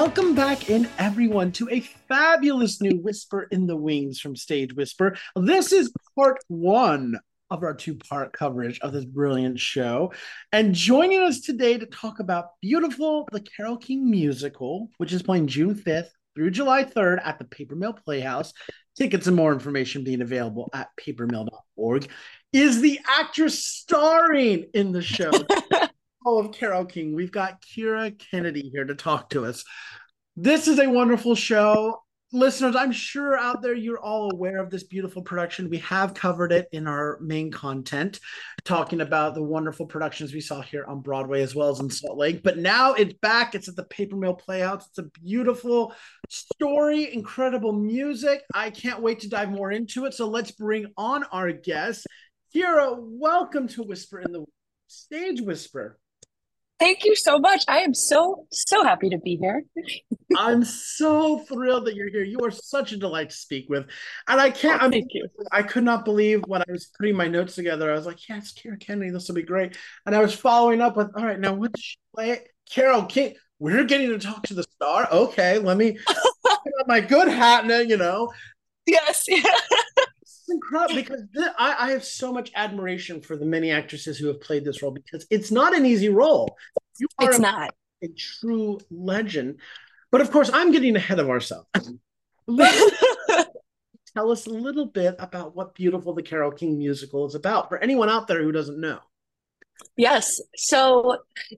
Welcome back in, everyone, to a fabulous new Whisper in the Wings from Stage Whisper. This is part one of our two-part coverage of this brilliant show. And joining us today to talk about Beautiful, the Carole King musical, which is playing June 5th through July 3rd at the Paper Mill Playhouse. Tickets and more information being available at papermill.org, is the actress starring in the show. Of Carole King. We've got Keira Kennedy here to talk to us. This is a wonderful show. Listeners, I'm sure out there you're all aware of this beautiful production. We have covered it in our main content, talking about the wonderful productions we saw here on Broadway as well as in Salt Lake. But now it's back. It's at the Paper Mill Playhouse. It's a beautiful story, incredible music. I can't wait to dive more into it. So let's bring on our guest. Keira, welcome to Whisper in the Stage Whisper. Thank you so much. I am so happy to be here. I'm so thrilled that you're here. You are such a delight to speak with. And Thank you. I could not believe when I was putting my notes together, I was like, yeah, it's Keira Kennedy. This will be great. And I was following up with, all right, now what does she play? Carole King. We're getting to talk to the star. Okay, let me put on my good hat now. Yes. Yeah. It's incredible because I have so much admiration for the many actresses who have played this role because it's not an easy role. You are It's not. a true legend. But of course, I'm getting ahead of ourselves. Tell us a little bit about what Beautiful the Carole King musical is about for anyone out there who doesn't know. Yes. So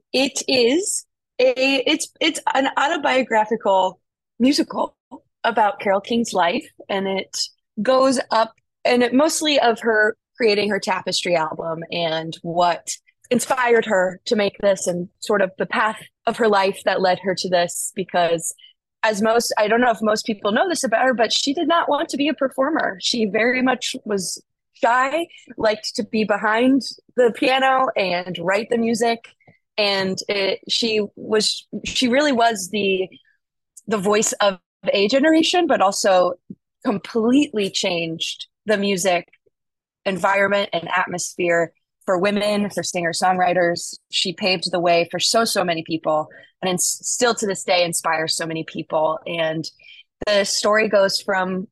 it's an autobiographical musical about Carole King's life, and it goes up and it mostly of her creating her Tapestry album and what inspired her to make this and sort of the path of her life that led her to this. Because I don't know if most people know this about her, but she did not want to be a performer. She very much was shy, liked to be behind the piano and write the music. And she really was the voice of a generation, but also completely changed the music environment and atmosphere for women, for singer-songwriters. She paved the way for so many people, and still to this day inspires so many people. And the story goes from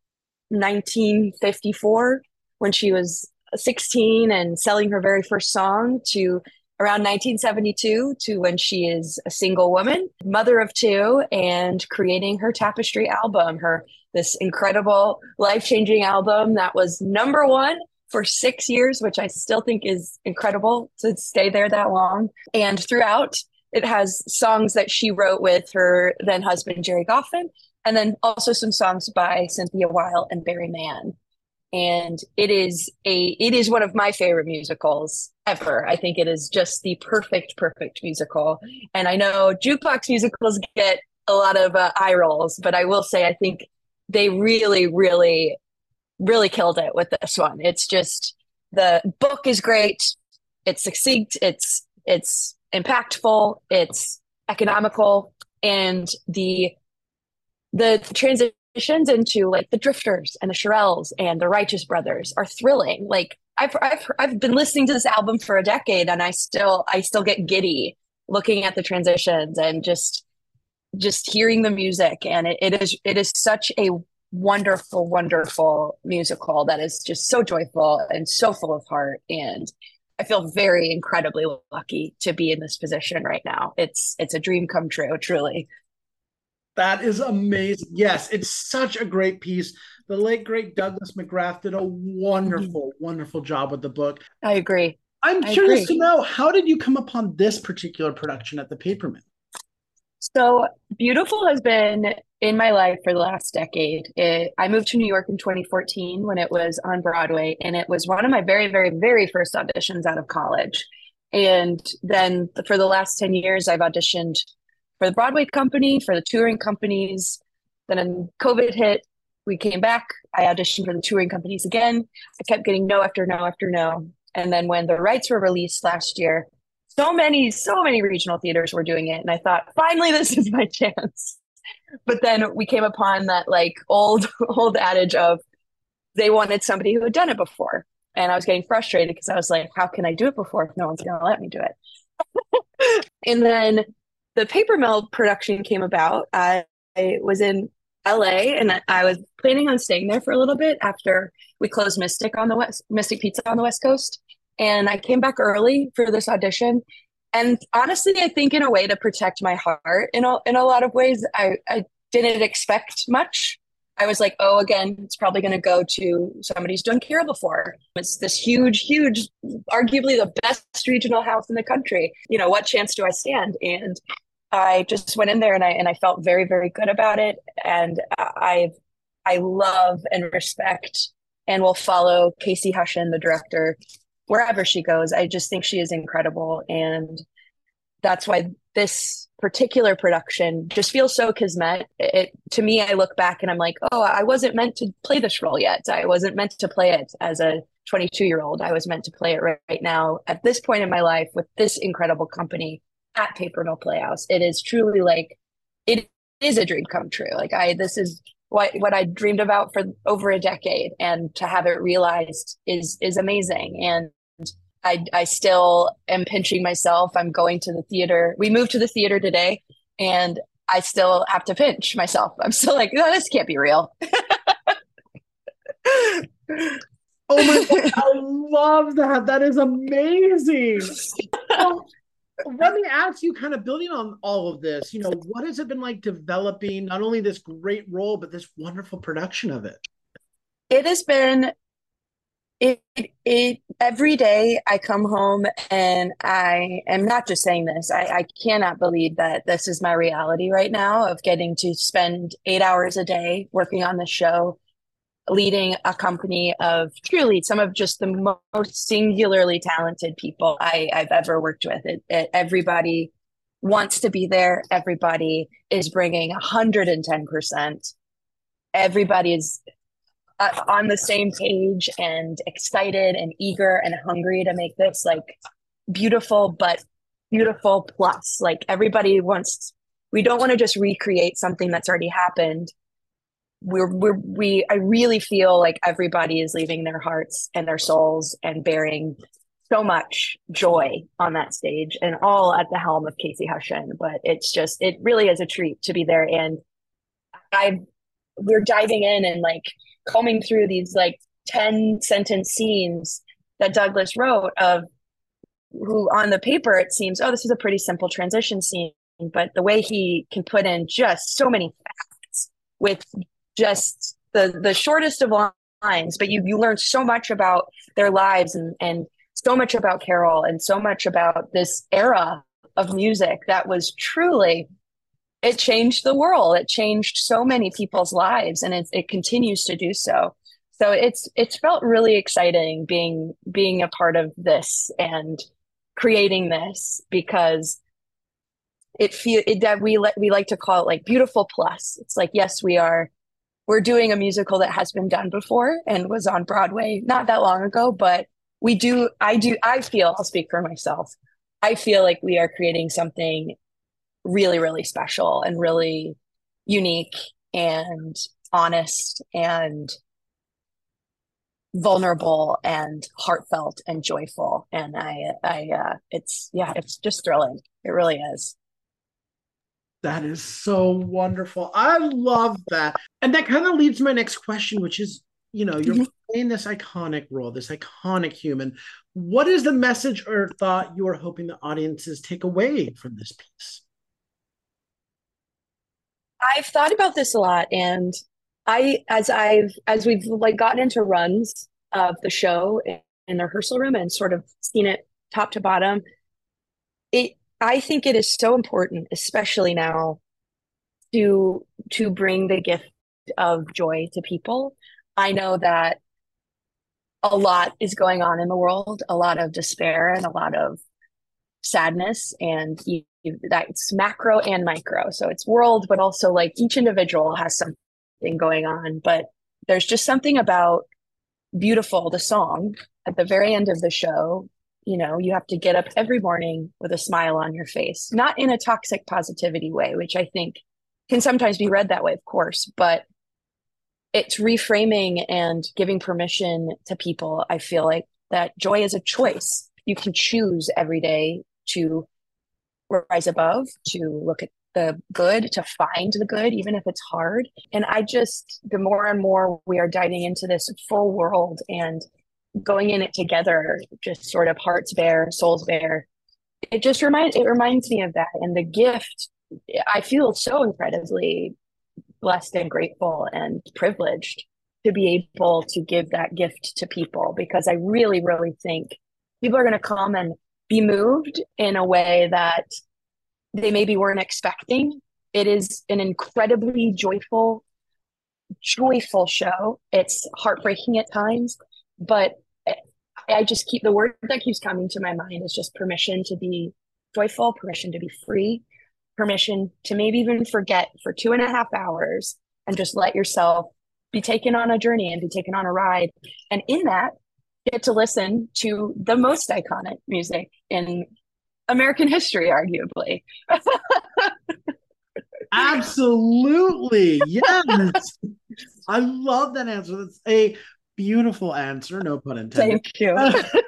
1954, when she was 16 and selling her very first song, to around 1972, to when she is a single woman, mother of two, and creating her Tapestry album, this incredible life-changing album that was number one for 6 years, which I still think is incredible to stay there that long. And throughout, it has songs that she wrote with her then husband, Gerry Goffin, and then also some songs by Cynthia Weil and Barry Mann. And it is one of my favorite musicals ever. I think it is just the perfect musical. And I know jukebox musicals get a lot of eye rolls, but I will say I think they really killed it with this one. It's just, the book is great. It's succinct. It's impactful. It's economical, and the transitions into like the Drifters and the Shirelles and the Righteous Brothers are thrilling. Like I've been listening to this album for a decade, and I still get giddy looking at the transitions and just hearing the music. And it is such a wonderful musical that is just so joyful and so full of heart. And I feel very incredibly lucky to be in this position right now. It's a dream come true, truly. That is amazing. Yes, it's such a great piece. The late, great Douglas McGrath did a wonderful job with the book. I agree. I'm curious to know, how did you come upon this particular production at the Paper Mill? So Beautiful has been in my life for the last decade. I moved to New York in 2014 when it was on Broadway, and it was one of my very first auditions out of college. And then for the last 10 years, I've auditioned for the Broadway company, for the touring companies. Then COVID hit, we came back. I auditioned for the touring companies again. I kept getting no after no after no. And then when the rights were released last year, so many regional theaters were doing it. And I thought, finally, this is my chance. But then we came upon that like old adage of they wanted somebody who had done it before. And I was getting frustrated because I was like, how can I do it before if no one's going to let me do it? And then the Paper Mill production came about, I was in LA and I was planning on staying there for a little bit after we closed Mystic Pizza on the West Coast. And I came back early for this audition. And honestly, I think in a way to protect my heart in a lot of ways, I didn't expect much. I was like, oh, again, it's probably going to go to somebody who's done Carol before. It's this huge, huge, arguably the best regional house in the country. What chance do I stand? And I just went in there and I felt very, very good about it. And I love and respect and will follow Casey Hushin, the director, wherever she goes. I just think she is incredible. And that's why this particular production just feels so kismet. To me, I look back and I'm like, oh, I wasn't meant to play this role yet. I wasn't meant to play it as a 22-year-old. I was meant to play it right now at this point in my life with this incredible company at Paper Mill Playhouse. It is truly like, it is a dream come true. This is what I dreamed about for over a decade, and to have it realized is amazing. And I still am pinching myself. I'm going to the theater. We moved to the theater today, and I still have to pinch myself. I'm still like, no, this can't be real. Oh my God, I love that. That is amazing. Well, let me ask you, kind of building on all of this, what has it been like developing not only this great role, but this wonderful production of it? It has been every day I come home and I am not just saying this. I cannot believe that this is my reality right now, of getting to spend 8 hours a day working on the show, leading a company of truly some of just the most singularly talented people I've ever worked with. Everybody wants to be there. Everybody is bringing 110%. Everybody is on the same page and excited and eager and hungry to make this like beautiful, but beautiful plus. Like everybody wants, we don't want to just recreate something that's already happened. I really feel like everybody is leaving their hearts and their souls and bearing so much joy on that stage, and all at the helm of Casey Hushin. But it really is a treat to be there. And we're diving in and like combing through these like 10-sentence scenes that Douglas wrote, of who on the paper it seems, oh, this is a pretty simple transition scene, but the way he can put in just so many facts with just the shortest of lines, but you learn so much about their lives and so much about Carol and so much about this era of music that was truly, it changed the world. It changed so many people's lives, and it continues to do so. So it's felt really exciting being a part of this and creating this, because we like to call it like beautiful plus. It's like, yes, we're doing a musical that has been done before and was on Broadway not that long ago, but I feel, I'll speak for myself, I feel like we are creating something really, really special and really unique and honest and vulnerable and heartfelt and joyful. And it's just thrilling. It really is. That is so wonderful. I love that. And that kind of leads to my next question, which is, you're playing this iconic role, this iconic human. What is the message or thought you are hoping the audiences take away from this piece? I've thought about this a lot, and as we've like gotten into runs of the show in the rehearsal room and sort of seen it top to bottom, I think it is so important, especially now, to bring the gift of joy to people. I know that a lot is going on in the world, a lot of despair and a lot of sadness, and that's macro and micro. So it's world, but also like each individual has something going on. But there's just something about Beautiful, the song at the very end of the show. You have to get up every morning with a smile on your face, not in a toxic positivity way, which I think can sometimes be read that way, of course, but it's reframing and giving permission to people. I feel like that joy is a choice. You can choose every day to rise above, to look at the good, to find the good, even if it's hard. And the more and more we are diving into this full world and going in it together, just sort of hearts bare, souls bare, it reminds me of that. And the gift, I feel so incredibly blessed and grateful and privileged to be able to give that gift to people, because I really, really think people are going to come and be moved in a way that they maybe weren't expecting. It is an incredibly joyful show. It's heartbreaking at times, but I just keep the word that keeps coming to my mind is just permission to be joyful, permission to be free, permission to maybe even forget for 2.5 hours and just let yourself be taken on a journey and be taken on a ride. And in that, get to listen to the most iconic music in American history, arguably. Absolutely. Yes. I love that answer. That's a beautiful answer. No pun intended. Thank you.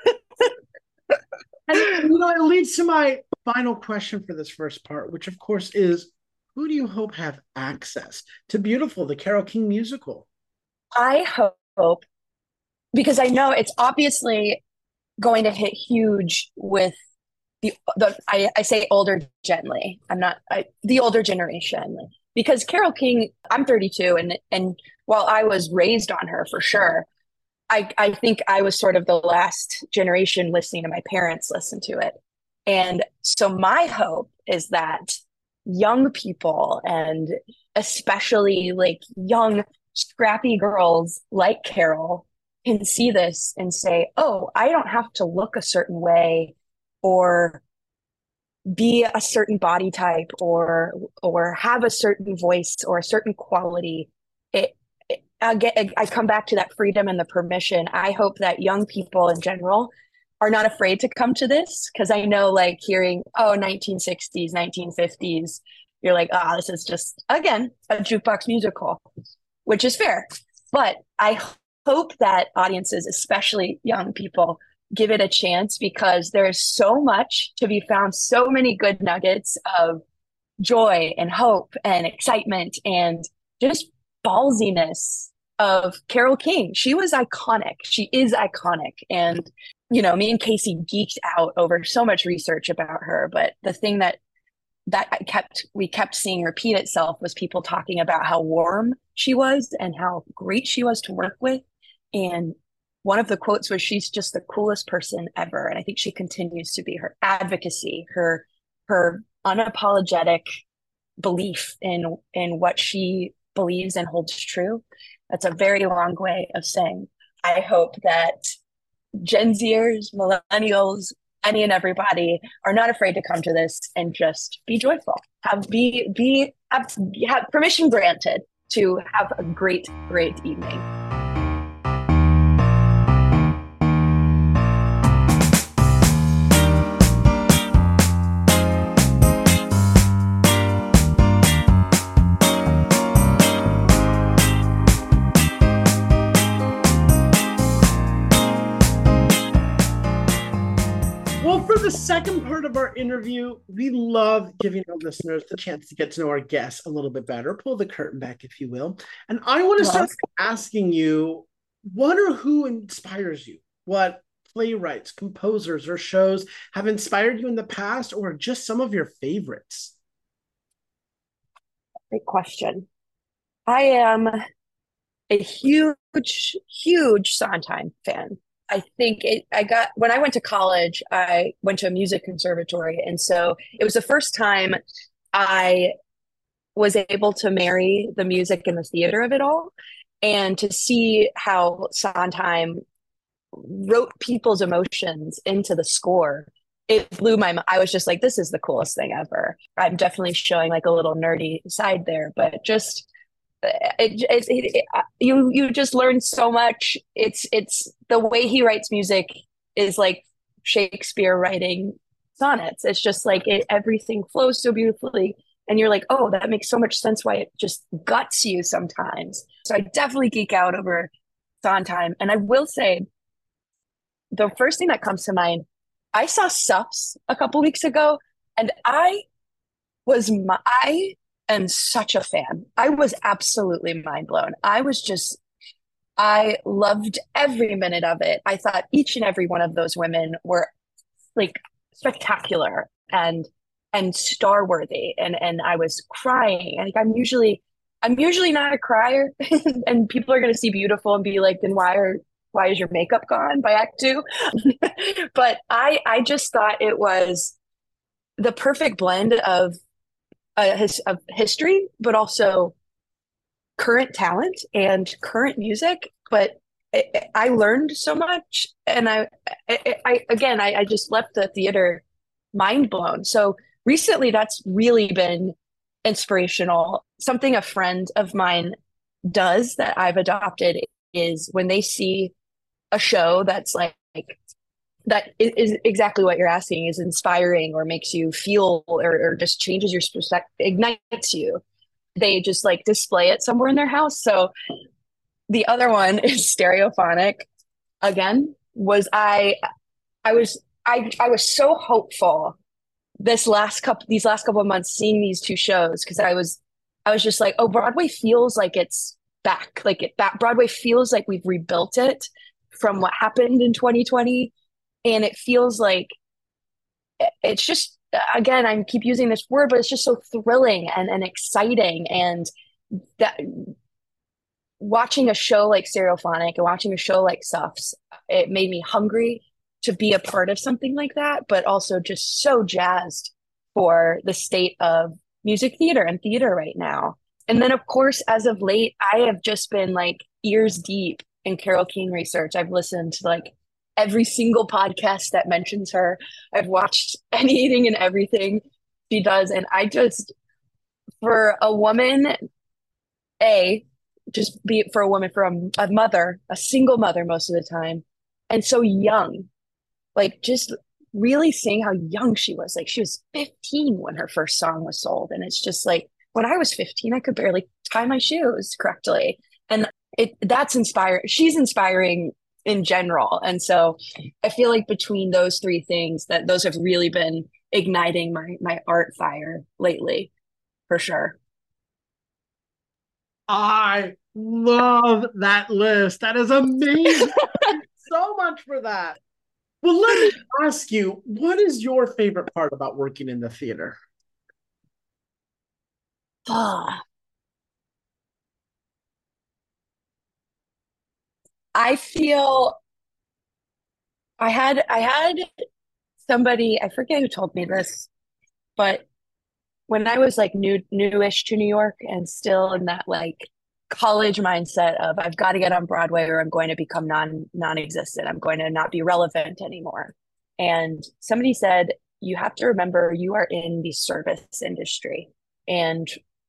And it leads to my final question for this first part, which of course is, who do you hope have access to Beautiful, the Carole King musical? I hope, because I know it's obviously going to hit huge with I say older gently. The older generation, because Carole King, I'm 32, and while I was raised on her for sure, I think I was sort of the last generation listening to my parents listen to it. And so my hope is that young people, and especially like young, scrappy girls like Carole, can see this and say, oh, I don't have to look a certain way or be a certain body type or have a certain voice or a certain quality. I come back to that freedom and the permission. I hope that young people in general are not afraid to come to this, because I know, like, hearing 1960s, 1950s, you're like, this is just, again, a jukebox musical, which is fair. But I hope that audiences, especially young people, give it a chance, because there's so much to be found, so many good nuggets of joy and hope and excitement and just ballsiness of Carole King. She was iconic. She is iconic. And, me and Casey geeked out over so much research about her. But the thing that we kept seeing repeat itself was people talking about how warm she was and how great she was to work with. And one of the quotes was, she's just the coolest person ever. And I think she continues to be. Her advocacy, her unapologetic belief in what she believes and holds true. That's a very long way of saying, I hope that Gen Zers, millennials, any and everybody are not afraid to come to this and just be joyful. Have permission granted to have a great, great evening. For the second part of our interview, we love giving our listeners the chance to get to know our guests a little bit better, pull the curtain back, if you will. And I want to start asking you, what or who inspires you? What playwrights, composers, or shows have inspired you in the past, or just some of your favorites? Great question. I am a huge, huge Sondheim fan. I think when I went to college, I went to a music conservatory. And so it was the first time I was able to marry the music and the theater of it all, and to see how Sondheim wrote people's emotions into the score. It blew my mind. I was just like, this is the coolest thing ever. I'm definitely showing like a little nerdy side there, but just you just learn so much. It's the way he writes music is like Shakespeare writing sonnets. It's just like everything flows so beautifully, and you're like, oh, that makes so much sense why it just guts you sometimes. So I definitely geek out over Sondheim. And I will say, the first thing that comes to mind, I saw Sups a couple weeks ago, And I am such a fan. I was absolutely mind blown. I loved every minute of it. I thought each and every one of those women were like spectacular and star worthy. And I was crying. And like I'm usually not a crier. And people are gonna see beautiful and be like, then why is your makeup gone by act two? But I just thought it was the perfect blend of history, but also current talent and current music. But I learned so much, and I just left the theater mind blown. So recently, that's really been inspirational. Something a friend of mine does that I've adopted is when they see a show that's like that is exactly what you're asking, is inspiring or makes you feel or just changes your perspective, ignites you, they just like display it somewhere in their house. So the other one is Stereophonic. Again, was I was so hopeful these last couple of months seeing these two shows, because I was just like, oh, Broadway feels like it's back. Broadway feels like we've rebuilt it from what happened in 2020. And it feels like it's just, again, I keep using this word, but it's just so thrilling and exciting. And that watching a show like Stereophonic and watching a show like Suffs, it made me hungry to be a part of something like that, but also just so jazzed for the state of music theater and theater right now. And then, of course, as of late, I have just been like ears deep in Carole King research. I've listened to like every single podcast that mentions her. I've watched anything and everything she does. And I just, for a woman, a just be for a woman, for a mother, a single mother most of the time, and so young, like just really seeing how young she was. Like she was 15 when her first song was sold. And it's just like when I was 15, I could barely tie my shoes correctly. And that's inspiring. She's inspiring in general. And so I feel like between those three things, that those have really been igniting my art fire lately, for sure. I love that list. That is amazing. So much for that. Well, let me ask you, what is your favorite part about working in the theater? Ah, I feel I had somebody, I forget who told me this, but when I was like newish to New York and still in that like college mindset of I've got to get on Broadway or I'm going to become non-existent. I'm going to not be relevant anymore. And somebody said, you have to remember you are in the service industry. And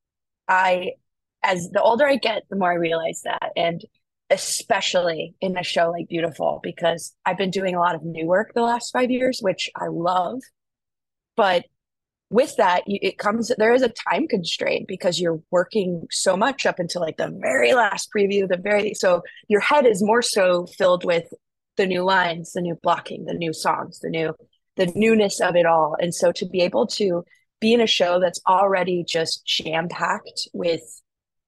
I, as the older I get, the more I realize that. And especially in a show like Beautiful, because I've been doing a lot of new work the last 5 years, which I love. But with that, it comes, there is a time constraint because you're working so much up until like the very last preview, so your head is more so filled with the new lines, the new blocking, the new songs, the newness of it all. And so to be able to be in a show that's already just jam packed with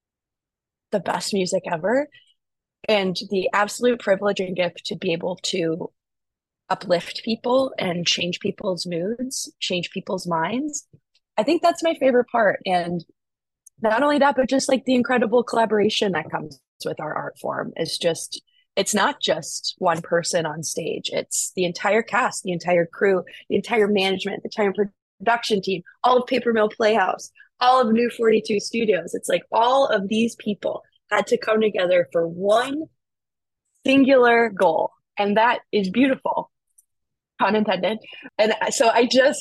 the best music ever, and the absolute privilege and gift to be able to uplift people and change people's moods, change people's minds. I think that's my favorite part. And not only that, but just like the incredible collaboration that comes with our art form is just, it's not just one person on stage. It's the entire cast, the entire crew, the entire management, the entire production team, all of Paper Mill Playhouse, all of New 42 Studios. It's like all of these people had to come together for one singular goal. And that is beautiful, pun intended. And so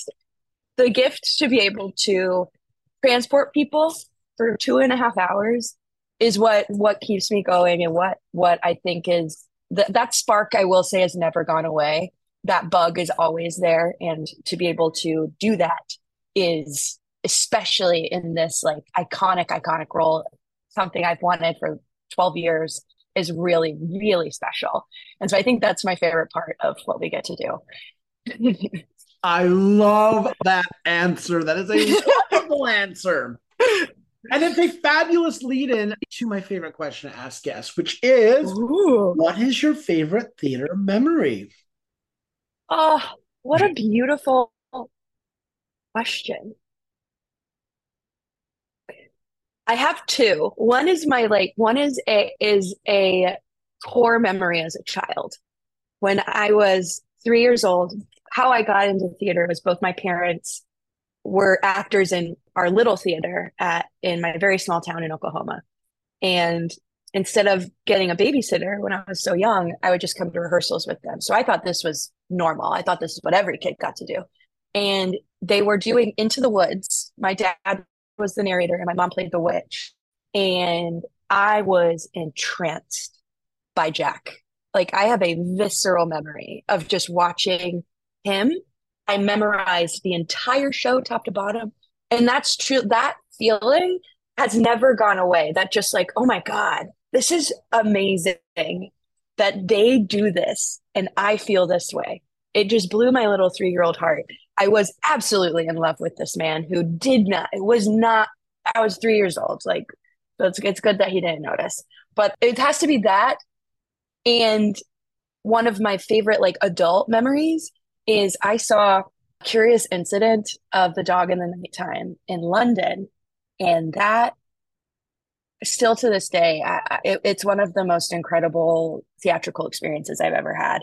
the gift to be able to transport people for 2.5 hours is what keeps me going, and what I think is that spark, I will say, has never gone away. That bug is always there. And to be able to do that is, especially in this like iconic role, something I've wanted for 12 years, is really, really special. And so I think that's my favorite part of what we get to do. I love that answer. That is a wonderful answer. And it's a fabulous lead in to my favorite question to ask guests, which is Ooh. what is your favorite theater memory? Oh, what a beautiful question. I have two. One is a core memory as a child. When I was 3 years old, how I got into theater was both my parents were actors in our little theater in my very small town in Oklahoma. And instead of getting a babysitter when I was so young, I would just come to rehearsals with them. So I thought this was normal. I thought this is what every kid got to do. And they were doing Into the Woods. My dad was the narrator and my mom played the witch. And I was entranced by Jack. Like I have a visceral memory of just watching him. I memorized the entire show top to bottom. And that's true. That feeling has never gone away. That just like, oh my God, this is amazing that they do this and I feel this way. It just blew my little 3-year-old heart. I was absolutely in love with this man who did not, it was not, I was 3 years old. Like, so it's good that he didn't notice. But it has to be that. And one of my favorite like adult memories is I saw Curious Incident of the Dog in the Nighttime in London. And that still to this day, it's one of the most incredible theatrical experiences I've ever had.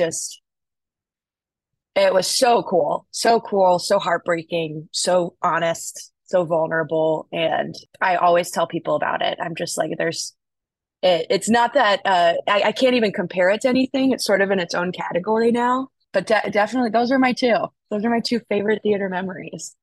It was so cool, so heartbreaking, so honest, so vulnerable. And I always tell people about it. I'm just like, it's not that I can't even compare it to anything. It's sort of in its own category now. But definitely, those are my two. Those are my two favorite theater memories.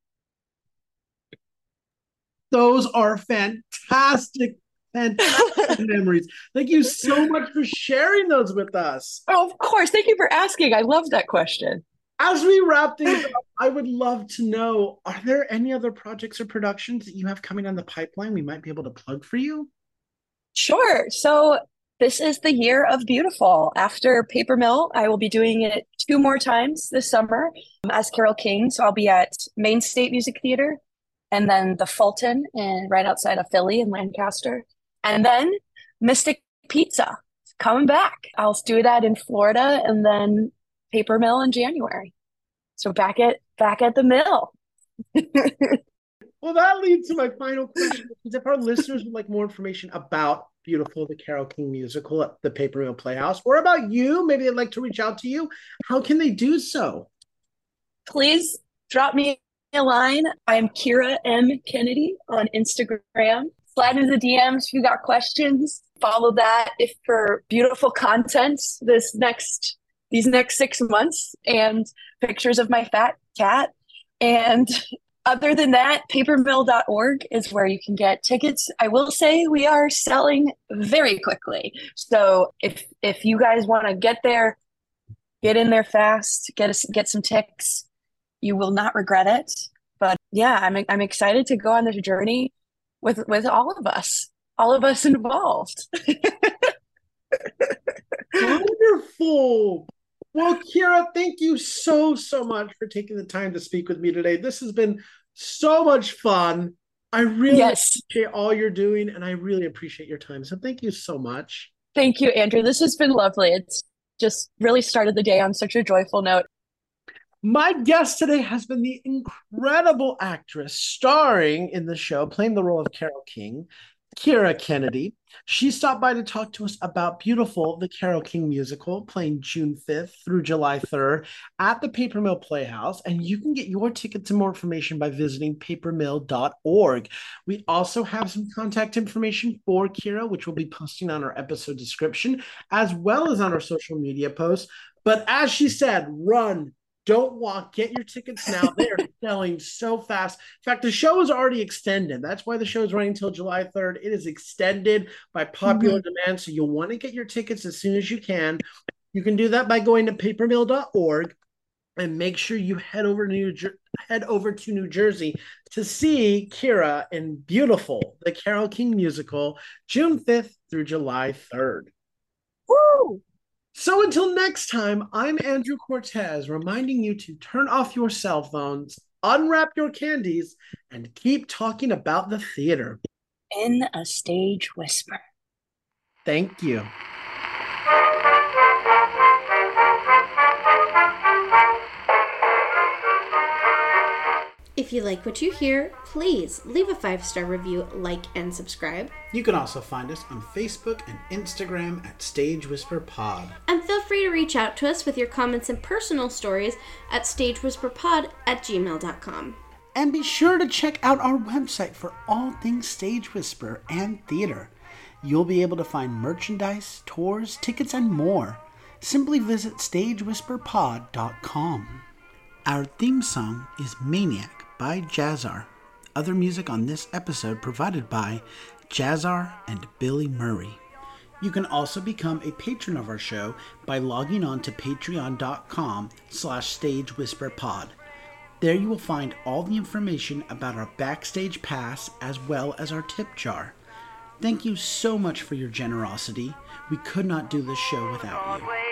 Those are fantastic, fantastic memories. Thank you so much for sharing those with us. Oh, of course. Thank you for asking. I love that question. As we wrap things up, I would love to know, are there any other projects or productions that you have coming on the pipeline we might be able to plug for you? Sure. So this is the year of beautiful. After Paper Mill, I will be doing it two more times this summer as Carole King. So I'll be at Maine State Music Theater and then the Fulton and right outside of Philly in Lancaster. And then Mystic Pizza coming back. I'll do that in Florida and then Paper Mill in January. So back at the mill. Well, that leads to my final question. If our listeners would like more information about Beautiful, the Carole King musical at the Paper Mill Playhouse, or about you, maybe they'd like to reach out to you, how can they do so? Please drop me a line. I'm Kira M. Kennedy on Instagram. Slide into the DMs if you got questions. Follow that if for beautiful content these next 6 months and pictures of my fat cat. And other than that, papermill.org is where you can get tickets. I will say we are selling very quickly. So if you guys want to get there, get in there fast, get some ticks. You will not regret it. But yeah, I'm excited to go on this journey with all of us involved. Wonderful. Well, Kira, thank you so, so much for taking the time to speak with me today. This has been so much fun. I really Yes. appreciate all you're doing, and I really appreciate your time. So thank you so much. Thank you, Andrew. This has been lovely. It's just really started the day on such a joyful note. My guest today has been the incredible actress starring in the show, playing the role of Carole King, Kira Kennedy. She stopped by to talk to us about Beautiful, the Carole King musical, playing June 5th through July 3rd at the Paper Mill Playhouse. And you can get your tickets and more information by visiting papermill.org. We also have some contact information for Kira, which we'll be posting on our episode description, as well as on our social media posts. But as she said, run, don't walk. Get your tickets now. They are selling so fast. In fact, the show is already extended. That's why the show is running until July 3rd. It is extended by popular demand. So you'll want to get your tickets as soon as you can. You can do that by going to papermill.org and make sure you head over to New Jersey to see Kira in Beautiful, the Carole King musical, June 5th through July 3rd. Woo! So until next time, I'm Andrew Cortez, reminding you to turn off your cell phones, unwrap your candies, and keep talking about the theater. In a Stage Whisper. Thank you. If you like what you hear, please leave a 5-star review, like, and subscribe. You can also find us on Facebook and Instagram at Stage Whisper Pod. And feel free to reach out to us with your comments and personal stories at stagewhisperpod@gmail.com. And be sure to check out our website for all things Stage Whisper and theater. You'll be able to find merchandise, tours, tickets, and more. Simply visit stagewhisperpod.com. Our theme song is Maniac by Jazzar. Other music on this episode provided by Jazzar and Billy Murray. You can also become a patron of our show by logging on to patreon.com/stagewhisperpod. There you will find all the information about our backstage pass as well as our tip jar. Thank you so much for your generosity. We could not do this show without you.